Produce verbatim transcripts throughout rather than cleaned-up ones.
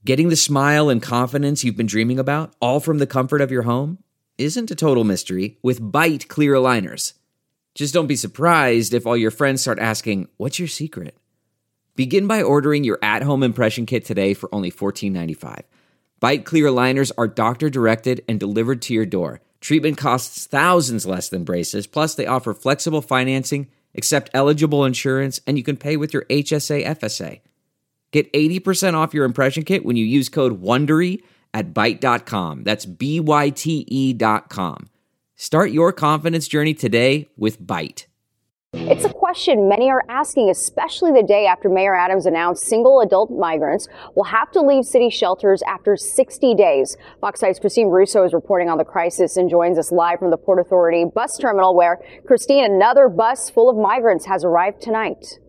Getting the smile and confidence you've been dreaming about, all from the comfort of your home, isn't a total mystery with Byte clear aligners. Just don't be surprised if all your friends start asking, "What's your secret?" Begin by ordering your at-home impression kit today for only fourteen ninety-five. Byte clear aligners are doctor-directed and delivered to your door. Treatment costs thousands less than braces, plus they offer flexible financing, accept eligible insurance, and you can pay with your H S A F S A. Get eighty percent off your impression kit when you use code WONDERY at byte dot com. That's B Y T E dot com. Start your confidence journey today with Byte. It's a question many are asking, especially the day after Mayor Adams announced single adult migrants will have to leave city shelters after sixty days. Fox night's Christine Russo is reporting on the crisis and joins us live from the Port Authority bus terminal where, Christine, another bus full of migrants has arrived tonight.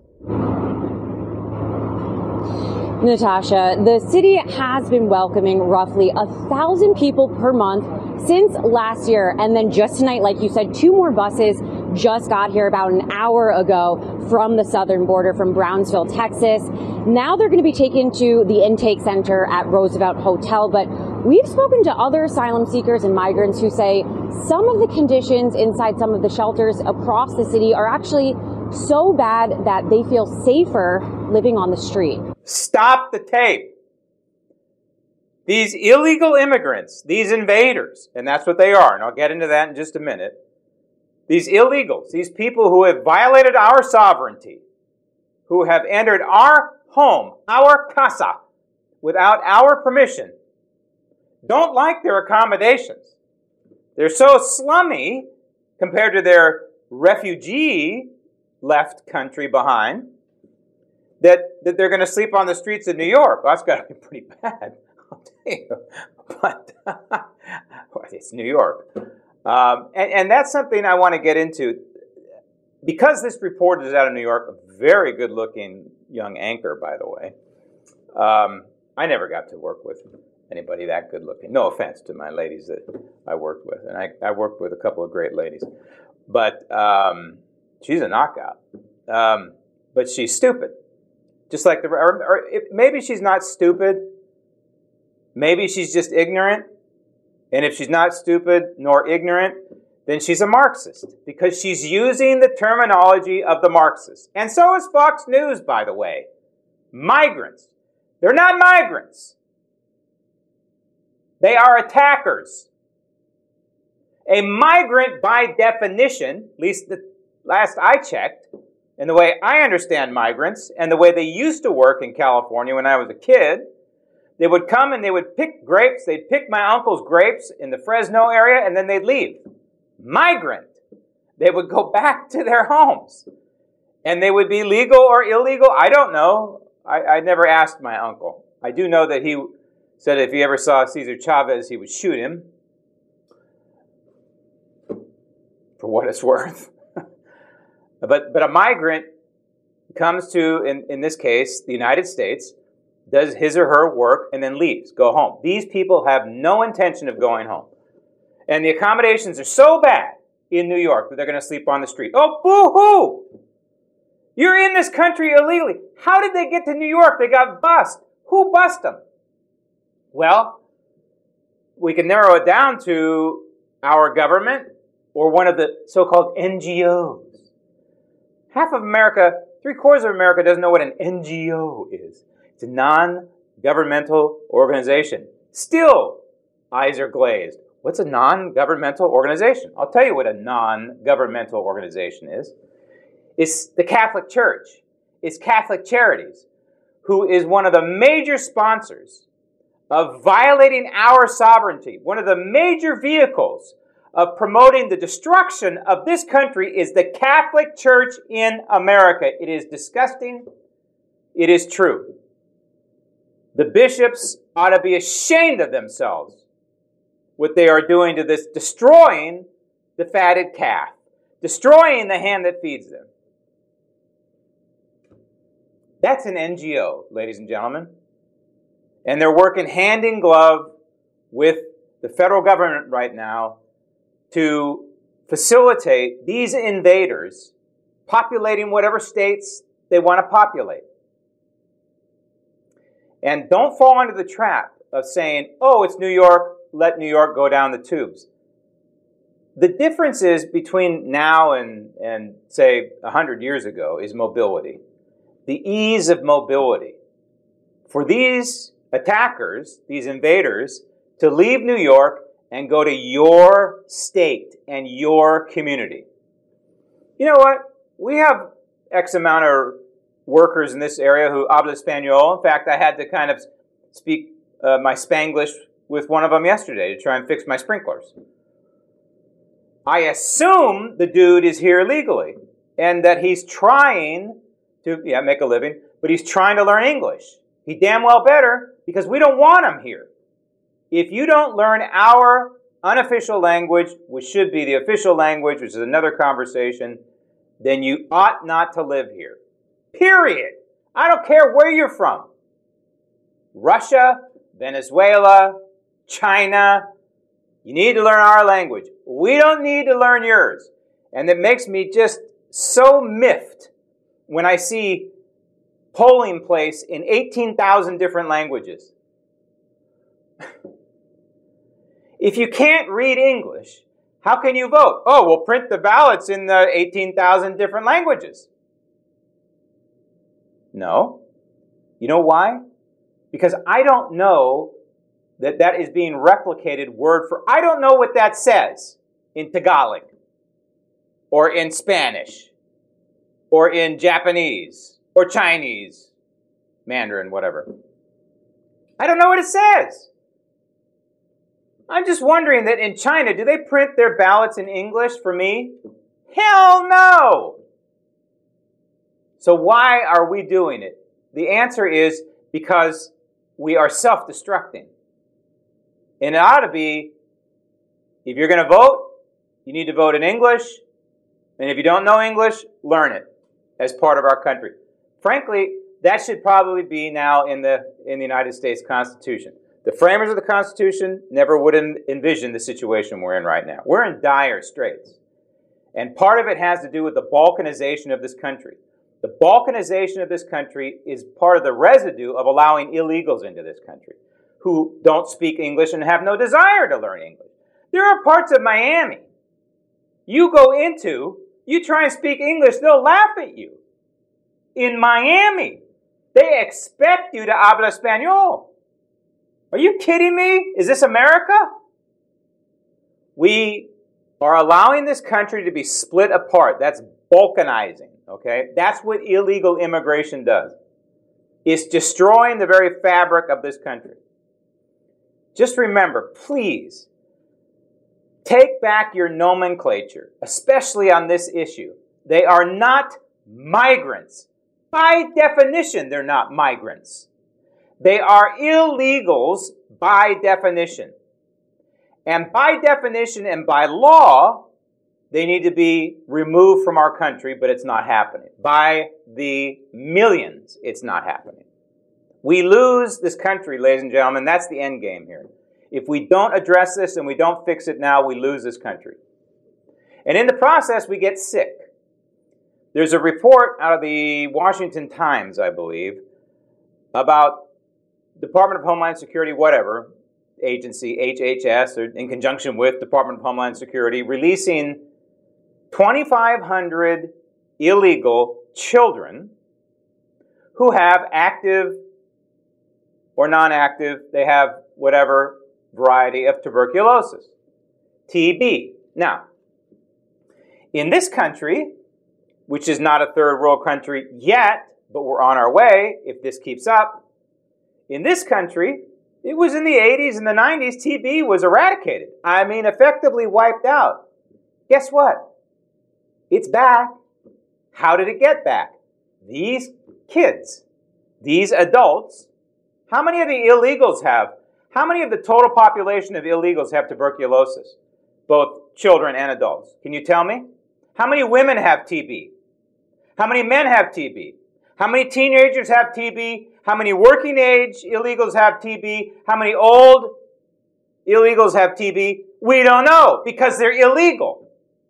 Natasha, the city has been welcoming roughly a thousand people per month since last year. And then just tonight, like you said, two more buses just got here about an hour ago from the southern border, from Brownsville, Texas. Now they're going to be taken to the intake center at Roosevelt Hotel. But we've spoken to other asylum seekers and migrants who say some of the conditions inside some of the shelters across the city are actually so bad that they feel safer living on the street. Stop the tape. These illegal immigrants, these invaders, and that's what they are, and I'll get into that in just a minute. These illegals, these people who have violated our sovereignty, who have entered our home, our casa, without our permission, don't like their accommodations. They're so slummy compared to their refugee left country behind that, that they're going to sleep on the streets of New York. Well, that's got to be pretty bad, I'll tell you. But well, it's New York. Um, and, and that's something I want to get into. Because this reporter is out of New York, a very good-looking young anchor, by the way. Um, I never got to work with anybody that good-looking. No offense to my ladies that I worked with. And I, I worked with a couple of great ladies. But um, she's a knockout. Um, but she's stupid. Just like the, or, or it, maybe she's not stupid. Maybe she's just ignorant. And if she's not stupid nor ignorant, then she's a Marxist. Because she's using the terminology of the Marxists. And so is Fox News, by the way. Migrants. They're not migrants. They are attackers. A migrant, by definition, at least the last I checked, and the way I understand migrants, and the way they used to work in California when I was a kid, they would come and they would pick grapes. They'd pick my uncle's grapes in the Fresno area, and then they'd leave. Migrant. They would go back to their homes. And they would be legal or illegal. I don't know. I, I never asked my uncle. I do know that he said if he ever saw Cesar Chavez, he would shoot him. For what it's worth. But but a migrant comes to, in, in this case, the United States, does his or her work, and then leaves, go home. These people have no intention of going home. And the accommodations are so bad in New York that they're going to sleep on the street. Oh, boo-hoo! You're in this country illegally. How did they get to New York? They got bussed. Who bussed them? Well, we can narrow it down to our government or one of the so-called N G Os. Half of America, three-quarters of America doesn't know what an N G O is. It's a non-governmental organization. Still, eyes are glazed. What's a non-governmental organization? I'll tell you what a non-governmental organization is. It's the Catholic Church. It's Catholic Charities, who is one of the major sponsors of violating our sovereignty. One of the major vehicles of promoting the destruction of this country is the Catholic Church in America. It is disgusting. It is true. The bishops ought to be ashamed of themselves, what they are doing to this, destroying the fatted calf, destroying the hand that feeds them. That's an N G O, ladies and gentlemen. And they're working hand in glove with the federal government right now to facilitate these invaders populating whatever states they want to populate. And don't fall into the trap of saying, oh, it's New York, let New York go down the tubes. The difference is between now and, and say, one hundred years ago is mobility. The ease of mobility. For these attackers, these invaders, to leave New York and go to your state and your community. You know what? We have X amount of workers in this area who habla Espanol. In fact, I had to kind of speak uh, my Spanglish with one of them yesterday to try and fix my sprinklers. I assume the dude is here legally and that he's trying to yeah, make a living, but he's trying to learn English. He damn well better, because we don't want him here. If you don't learn our unofficial language, which should be the official language, which is another conversation, then you ought not to live here. Period. I don't care where you're from. Russia, Venezuela, China. You need to learn our language. We don't need to learn yours. And it makes me just so miffed when I see polling place in eighteen thousand different languages. If you can't read English, how can you vote? Oh, we'll print the ballots in the eighteen thousand different languages. No. You know why? Because I don't know that that is being replicated word for... I don't know what that says in Tagalog, or in Spanish, or in Japanese, or Chinese, Mandarin, whatever. I don't know what it says. I'm just wondering that in China, do they print their ballots in English for me? Hell no! So why are we doing it? The answer is because we are self-destructing. And it ought to be, if you're going to vote, you need to vote in English. And if you don't know English, learn it as part of our country. Frankly, that should probably be now in the, in the United States Constitution. The framers of the Constitution never would envision the situation we're in right now. We're in dire straits. And part of it has to do with the balkanization of this country. The balkanization of this country is part of the residue of allowing illegals into this country who don't speak English and have no desire to learn English. There are parts of Miami you go into, you try and speak English, they'll laugh at you. In Miami, they expect you to habla Espanol. Are you kidding me? Is this America? We are allowing this country to be split apart. That's balkanizing, okay? That's what illegal immigration does. It's destroying the very fabric of this country. Just remember, please, take back your nomenclature, especially on this issue. They are not migrants. By definition, they're not migrants. They are illegals by definition. And by definition and by law, they need to be removed from our country, but it's not happening. By the millions, it's not happening. We lose this country, ladies and gentlemen. That's the end game here. If we don't address this and we don't fix it now, we lose this country. And in the process, we get sick. There's a report out of the Washington Times, I believe, about Department of Homeland Security, whatever, agency, H H S, or in conjunction with Department of Homeland Security, releasing twenty-five hundred illegal children who have active or non-active, they have whatever variety of tuberculosis, T B. Now, in this country, which is not a third world country yet, but we're on our way if this keeps up, in this country, it was in the eighties and the nineties, T B was eradicated. I mean, effectively wiped out. Guess what? It's back. How did it get back? These kids, these adults, how many of the illegals have, how many of the total population of illegals have tuberculosis? Both children and adults. Can you tell me? How many women have T B? How many men have T B? How many teenagers have T B? How many working age illegals have T B? How many old illegals have T B? We don't know because they're illegal.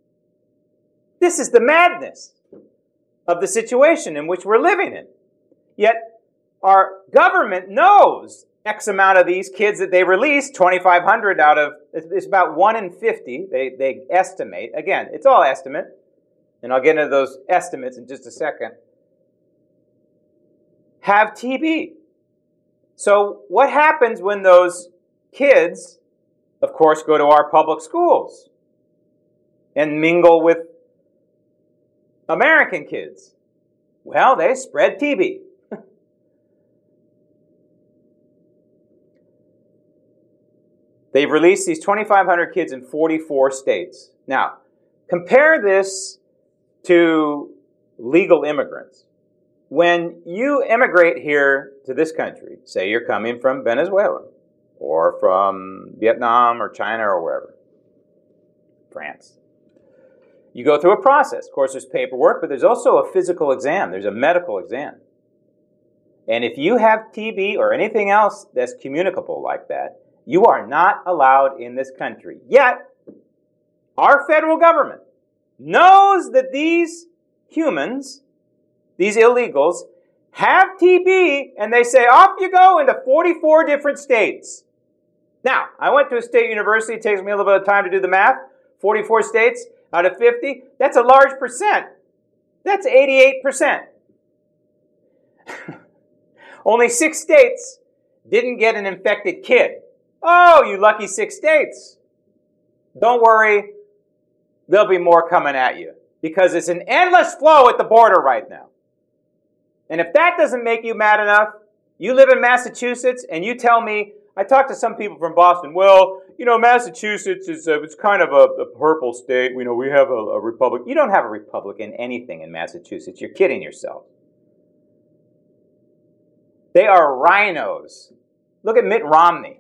This is the madness of the situation in which we're living in. Yet, our government knows X amount of these kids that they release, twenty-five hundred out of, it's about one in fifty, they, they estimate. Again, it's all estimate, and I'll get into those estimates in just a second, have T B. So what happens when those kids, of course, go to our public schools and mingle with American kids? Well, they spread T B. They've released these twenty-five hundred kids in forty-four states. Now, compare this to legal immigrants. When you immigrate here to this country, say you're coming from Venezuela or from Vietnam or China or wherever, France, you go through a process. Of course, there's paperwork, but there's also a physical exam. There's a medical exam. And if you have T B or anything else that's communicable like that, you are not allowed in this country. Yet, our federal government knows that these humans, these illegals, have T B, and they say, off you go into forty-four different states. Now, I went to a state university. It takes me a little bit of time to do the math. forty-four states out of fifty. That's a large percent. That's eighty-eight percent. Only six states didn't get an infected kid. Oh, you lucky six states. Don't worry. There'll be more coming at you because it's an endless flow at the border right now. And if that doesn't make you mad enough, you live in Massachusetts and you tell me, I talked to some people from Boston, well, you know, Massachusetts is a, it's kind of a, a purple state. You know, we have a, a republic. You don't have a Republican anything in Massachusetts. You're kidding yourself. They are rhinos. Look at Mitt Romney.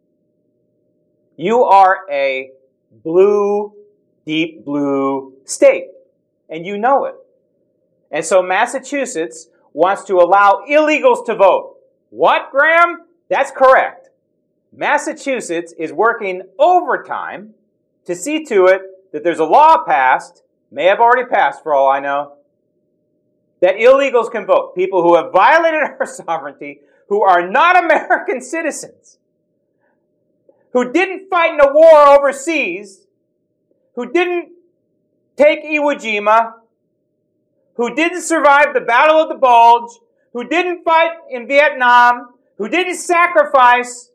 You are a blue, deep blue state, and you know it. And so Massachusetts wants to allow illegals to vote. What, Graham? That's correct. Massachusetts is working overtime to see to it that there's a law passed, may have already passed for all I know, that illegals can vote. People who have violated our sovereignty, who are not American citizens, who didn't fight in a war overseas, who didn't take Iwo Jima, who didn't survive the Battle of the Bulge, who didn't fight in Vietnam, who didn't sacrifice,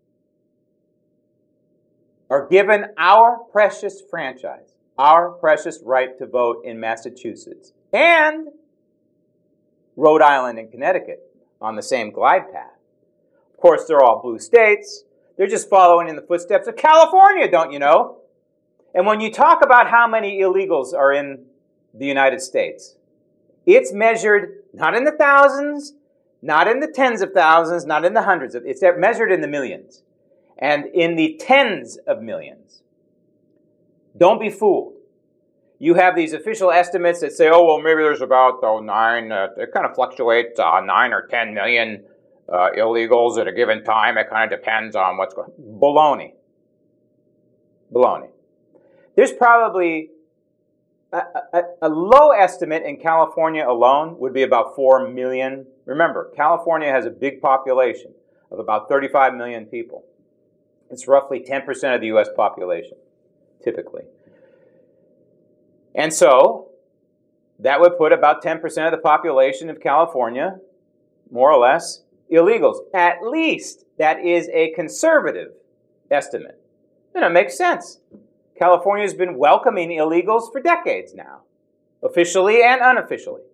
are given our precious franchise, our precious right to vote in Massachusetts, and Rhode Island and Connecticut on the same glide path. Of course, they're all blue states. They're just following in the footsteps of California, don't you know? And when you talk about how many illegals are in the United States, it's measured not in the thousands, not in the tens of thousands, not in the hundreds of, it's measured in the millions and in the tens of millions. Don't be fooled. You have these official estimates that say, oh, well, maybe there's about oh, nine, uh, it kind of fluctuates, uh, nine or ten million uh, illegals at a given time. It kind of depends on what's going on. Baloney. Baloney. There's probably a, a, a low estimate in California alone would be about four million. Remember, California has a big population of about thirty-five million people. It's roughly ten percent of the U S population, typically. And so, that would put about ten percent of the population of California, more or less, illegals. At least, that is a conservative estimate. And it makes sense. California has been welcoming illegals for decades now, officially and unofficially.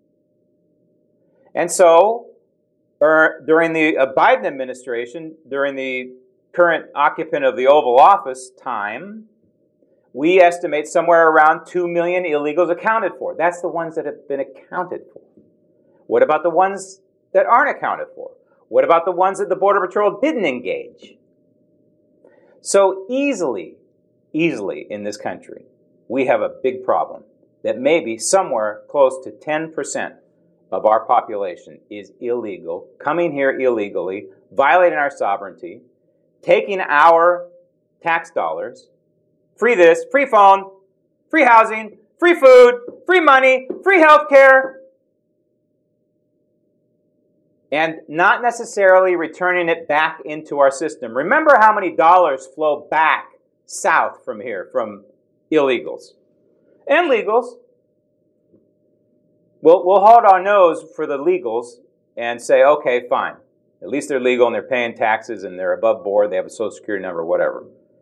And so, er, during the uh, Biden administration, during the current occupant of the Oval Office time, we estimate somewhere around two million illegals accounted for. That's the ones that have been accounted for. What about the ones that aren't accounted for? What about the ones that the Border Patrol didn't engage? So easily, easily in this country, we have a big problem that maybe somewhere close to ten percent of our population is illegal, coming here illegally, violating our sovereignty, taking our tax dollars, free this, free phone, free housing, free food, free money, free health care, and not necessarily returning it back into our system. Remember how many dollars flow back south from here, from illegals and legals. We'll, we'll hold our nose for the legals and say, okay, fine. At least they're legal and they're paying taxes and they're above board, they have a social security number, whatever.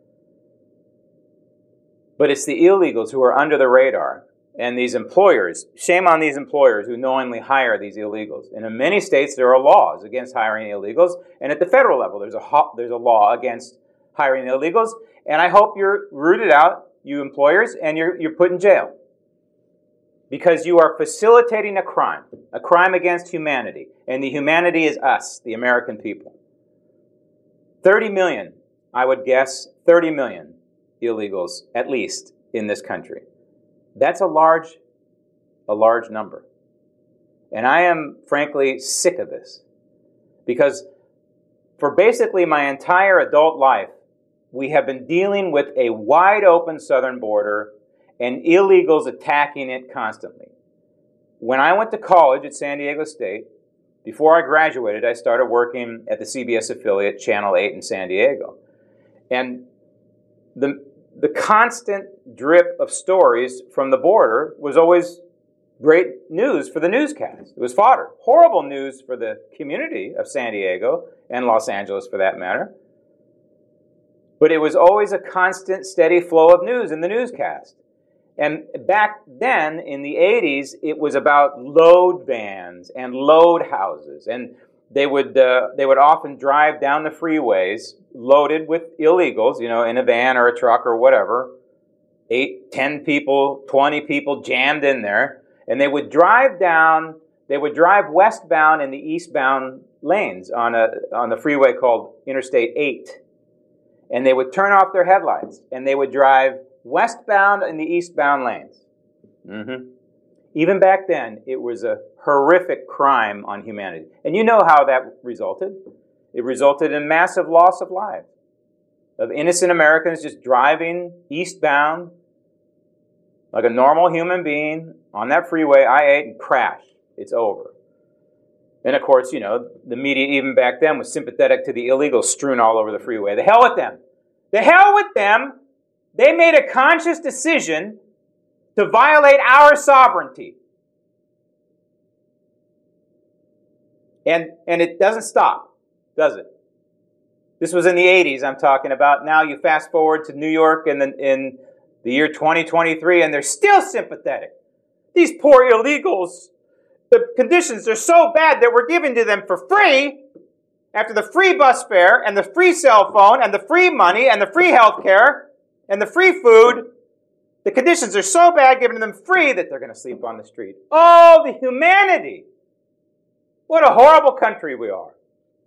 But it's the illegals who are under the radar. And these employers, shame on these employers who knowingly hire these illegals. And in many states, there are laws against hiring illegals. And at the federal level, there's a, ho- there's a law against hiring illegals. And I hope you're rooted out, you employers, and you're, you're put in jail. Because you are facilitating a crime, a crime against humanity. And the humanity is us, the American people. thirty million, I would guess, thirty million illegals, at least, in this country. That's a large, a large number. And I am, frankly, sick of this. Because for basically my entire adult life, we have been dealing with a wide open southern border and illegals attacking it constantly. When I went to college at San Diego State, before I graduated, I started working at the C B S affiliate Channel eight in San Diego. And the The constant drip of stories from the border was always great news for the newscast. It was fodder. Horrible news for the community of San Diego and Los Angeles, for that matter. But it was always a constant, steady flow of news in the newscast. And back then, in the eighties, it was about load vans and load houses. And they would uh, they would often drive down the freeways loaded with illegals, you know, in a van or a truck or whatever. Eight, ten people, twenty people jammed in there. And they would drive down, they would drive westbound in the eastbound lanes on a on the freeway called Interstate eight. And they would turn off their headlights. And they would drive westbound in the eastbound lanes. Mm-hmm. Even back then, it was a horrific crime on humanity. And you know how that resulted. It resulted in massive loss of lives, of innocent Americans just driving eastbound like a normal human being on that freeway, I eight, and crash. It's over. And of course, you know, the media even back then was sympathetic to the illegals strewn all over the freeway. The hell with them. The hell with them. They made a conscious decision to violate our sovereignty. And, and it doesn't stop, does it? This was in the eighties I'm talking about. Now you fast forward to New York in the, in the year twenty twenty-three, and they're still sympathetic. These poor illegals, the conditions are so bad that we're giving to them for free, after the free bus fare and the free cell phone and the free money and the free health care and the free food. The conditions are so bad giving them free that they're going to sleep on the street. Oh, the humanity! What a horrible country we are.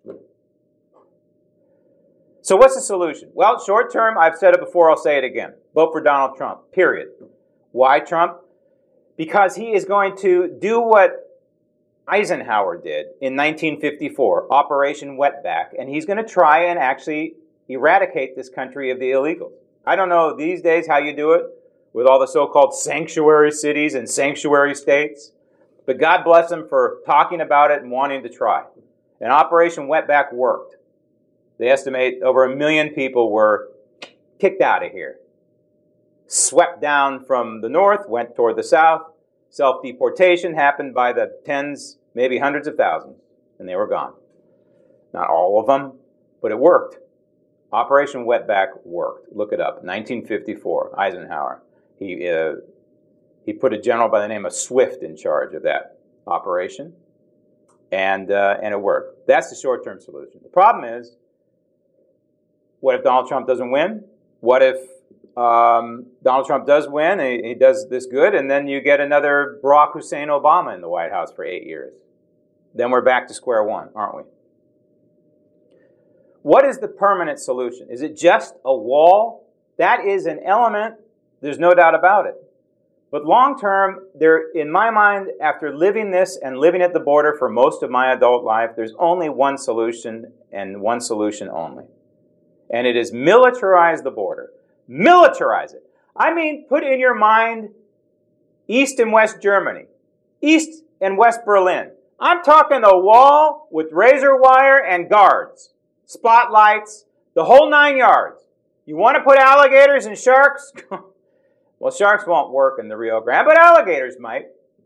So what's the solution? Well, short term, I've said it before, I'll say it again. Vote for Donald Trump, period. Why Trump? Because he is going to do what Eisenhower did in nineteen fifty-four, Operation Wetback, and he's going to try and actually eradicate this country of the illegals. I don't know these days how you do it with all the so-called sanctuary cities and sanctuary states, but God bless them for talking about it and wanting to try. And Operation Wetback worked. They estimate over a million people were kicked out of here. Swept down from the north, went toward the south. Self-deportation happened by the tens, maybe hundreds of thousands, and they were gone. Not all of them, but it worked. Operation Wetback worked. Look it up. nineteen fifty-four, Eisenhower. He, uh, he put a general by the name of Swift in charge of that operation, and, uh, and it worked. That's the short-term solution. The problem is, what if Donald Trump doesn't win? What if um, Donald Trump does win, and he, he does this good, and then you get another Barack Hussein Obama in the White House for eight years? Then we're back to square one, aren't we? What is the permanent solution? Is it just a wall? That is an element, there's no doubt about it. But long term, there, in my mind, after living this and living at the border for most of my adult life, there's only one solution and one solution only. And it is militarize the border. Militarize it. I mean, put in your mind East and West Germany, East and West Berlin. I'm talking a wall with razor wire and guards, spotlights, the whole nine yards. You want to put alligators and sharks? Well, sharks won't work in the Rio Grande, but alligators might.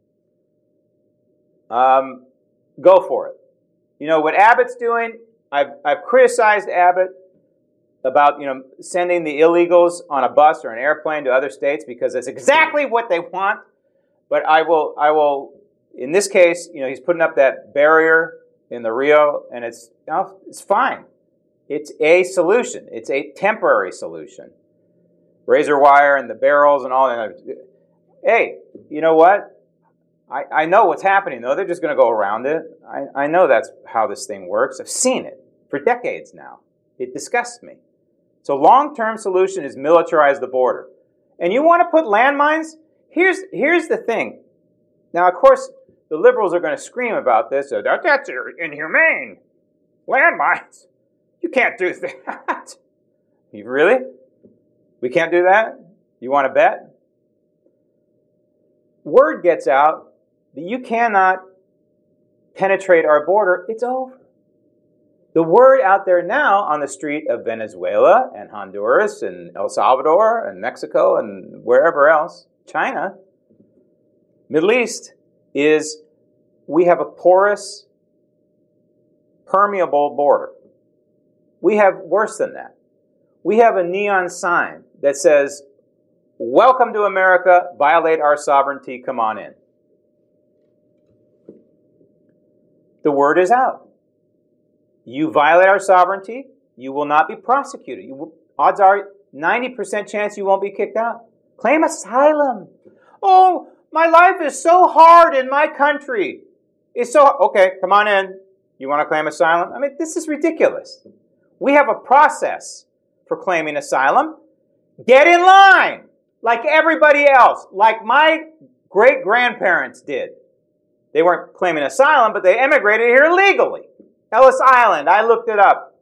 Um, go for it. You know what Abbott's doing? I've, I've criticized Abbott about, you know, sending the illegals on a bus or an airplane to other states because that's exactly what they want. But I will, I will, in this case, you know, he's putting up that barrier in the Rio, and it's, you know, it's fine. It's a solution. It's a temporary solution. Razor wire and the barrels and all that. Hey, you know what? I, I know what's happening, though. They're just going to go around it. I, I know that's how this thing works. I've seen it for decades now. It disgusts me. So long-term solution is militarize the border. And you want to put landmines? Here's, here's the thing. Now, of course, the liberals are going to scream about this. So that, that's inhumane. Landmines. You can't do that. You really? We can't do that? You want to bet? Word gets out that you cannot penetrate our border. It's over. The word out there now on the street of Venezuela and Honduras and El Salvador and Mexico and wherever else, China, Middle East, is we have a porous, permeable border. We have worse than that. We have a neon sign that says, "Welcome to America, violate our sovereignty, come on in." The word is out. You violate our sovereignty, you will not be prosecuted. You will, odds are ninety percent chance you won't be kicked out. Claim asylum. Oh, my life is so hard in my country. It's so, okay, come on in. You want to claim asylum? I mean, this is ridiculous. We have a process for claiming asylum. Get in line like everybody else, like my great-grandparents did. They weren't claiming asylum, but they emigrated here illegally. Ellis Island, I looked it up.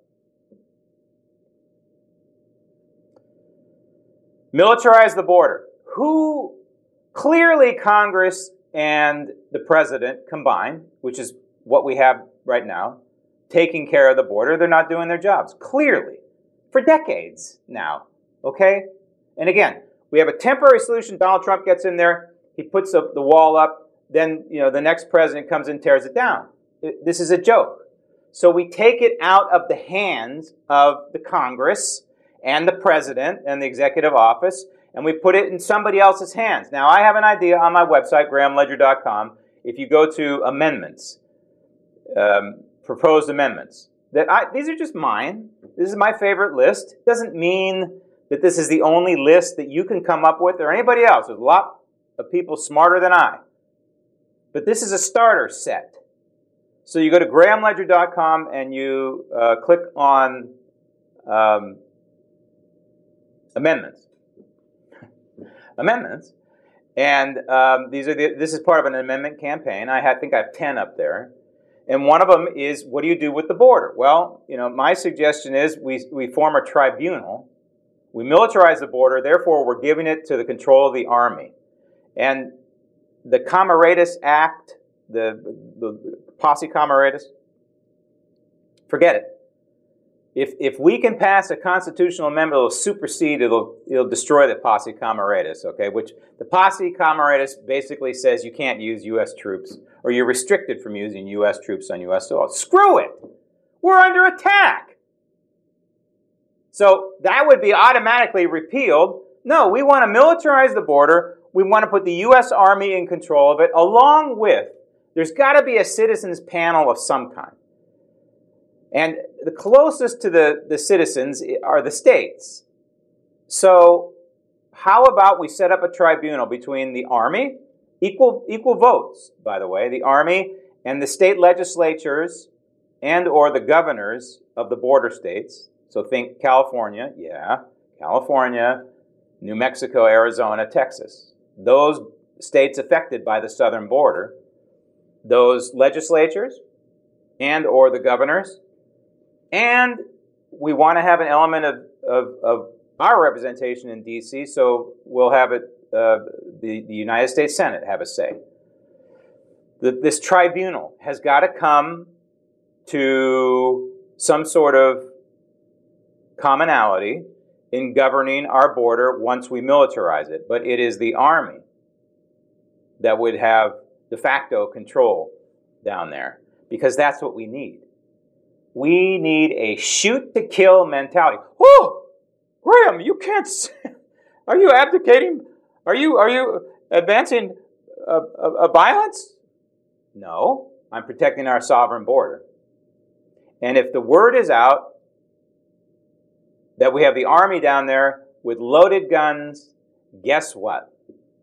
Militarize the border. Who, clearly Congress and the president combined, which is what we have right now, taking care of the border. They're not doing their jobs, clearly, for decades now, okay? And again, we have a temporary solution. Donald Trump gets in there. He puts the, the wall up. Then, you know, the next president comes and tears it down. It, this is a joke. So we take it out of the hands of the Congress and the president and the executive office, and we put it in somebody else's hands. Now, I have an idea on my website, graham ledger dot com. If you go to amendments, um, proposed amendments, that I, these are just mine. This is my favorite list. It doesn't mean that this is the only list that you can come up with or anybody else. There's a lot of people smarter than I. But this is a starter set. So you go to graham ledger dot com and you uh, click on um, amendments. amendments. And um, these are the, this is part of an amendment campaign. I have, think I have ten up there. And one of them is, what do you do with the border? Well, you know, my suggestion is we, we form a tribunal. We militarize the border. Therefore, we're giving it to the control of the Army. And the Camaradas Act, the, the Posse Camaradas, forget it. If if we can pass a constitutional amendment, it'll supersede, it'll it'll destroy the Posse Camaradas, okay? Which the Posse Camaradas basically says you can't use U S troops, or you're restricted from using U S troops on U S soil. Screw it! We're under attack! So that would be automatically repealed. No, we want to militarize the border. We want to put the U S Army in control of it, along with, there's got to be a citizens panel of some kind. And the closest to the, the citizens are the states. So how about we set up a tribunal between the Army, equal, equal votes, by the way, the Army and the state legislatures and or the governors of the border states. So think California, yeah, California, New Mexico, Arizona, Texas. Those states affected by the southern border, those legislatures and or the governors. And we want to have an element of, of, of our representation in D C, so we'll have it, uh, the, the United States Senate have a say. the, this tribunal has got to come to some sort of commonality in governing our border once we militarize it. But it is the Army that would have de facto control down there, because that's what we need. We need a shoot-to-kill mentality. Oh, Graham, you can't... Are you abdicating? Are you are you advancing a, a, a violence? No, I'm protecting our sovereign border. And if the word is out that we have the Army down there with loaded guns, guess what?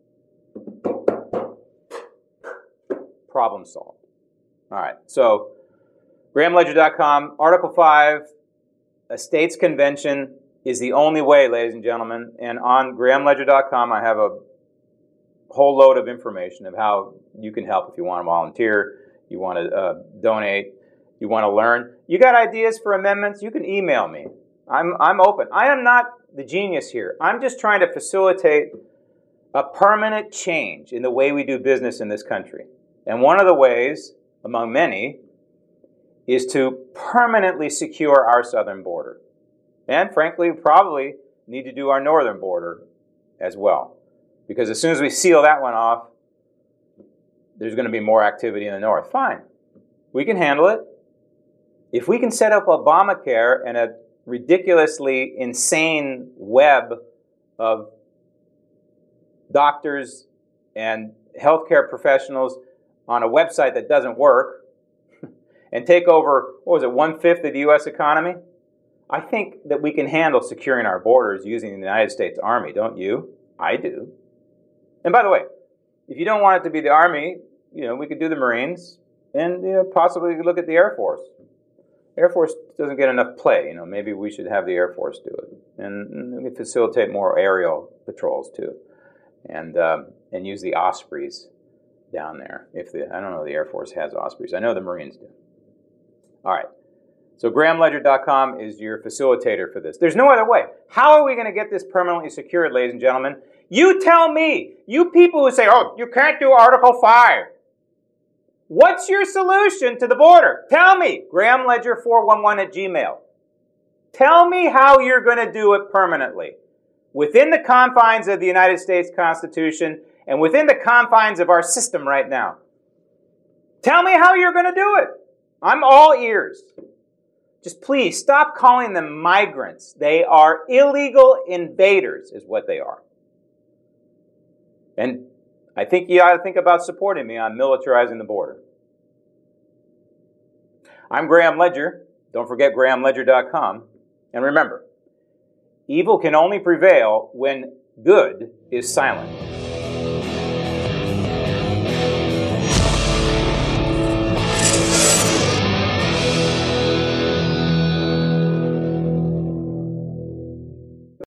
Problem solved. All right, so graham ledger dot com, Article five, a states convention is the only way, ladies and gentlemen. And on graham ledger dot com, I have a whole load of information of how you can help if you want to volunteer, you want to uh, donate, you want to learn. You got ideas for amendments? You can email me. I'm, I'm open. I am not the genius here. I'm just trying to facilitate a permanent change in the way we do business in this country. And one of the ways, among many, is to permanently secure our southern border. And frankly, we probably need to do our northern border as well. Because as soon as we seal that one off, there's going to be more activity in the north. Fine. We can handle it. If we can set up Obamacare and a ridiculously insane web of doctors and healthcare professionals on a website that doesn't work and take over, what was it, one-fifth of the U S economy? I think that we can handle securing our borders using the United States Army, don't you? I do. And by the way, if you don't want it to be the Army, you know, we could do the Marines and, you know, possibly look at the Air Force. Air Force doesn't get enough play. You know, maybe we should have the Air Force do it, and we can facilitate more aerial patrols too, and um, and use the Ospreys down there. If the I don't know if the Air Force has Ospreys. I know the Marines do. All right. So graham ledger dot com is your facilitator for this. There's no other way. How are we going to get this permanently secured, ladies and gentlemen? You tell me. You people who say, oh, you can't do Article five. What's your solution to the border? Tell me. graham ledger four one one at gmail. Tell me how you're going to do it permanently within the confines of the United States Constitution and within the confines of our system right now. Tell me how you're going to do it. I'm all ears. Just please stop calling them migrants. They are illegal invaders is what they are. And I think you ought to think about supporting me on militarizing the border. I'm Graham Ledger. Don't forget graham ledger dot com. And remember, evil can only prevail when good is silent.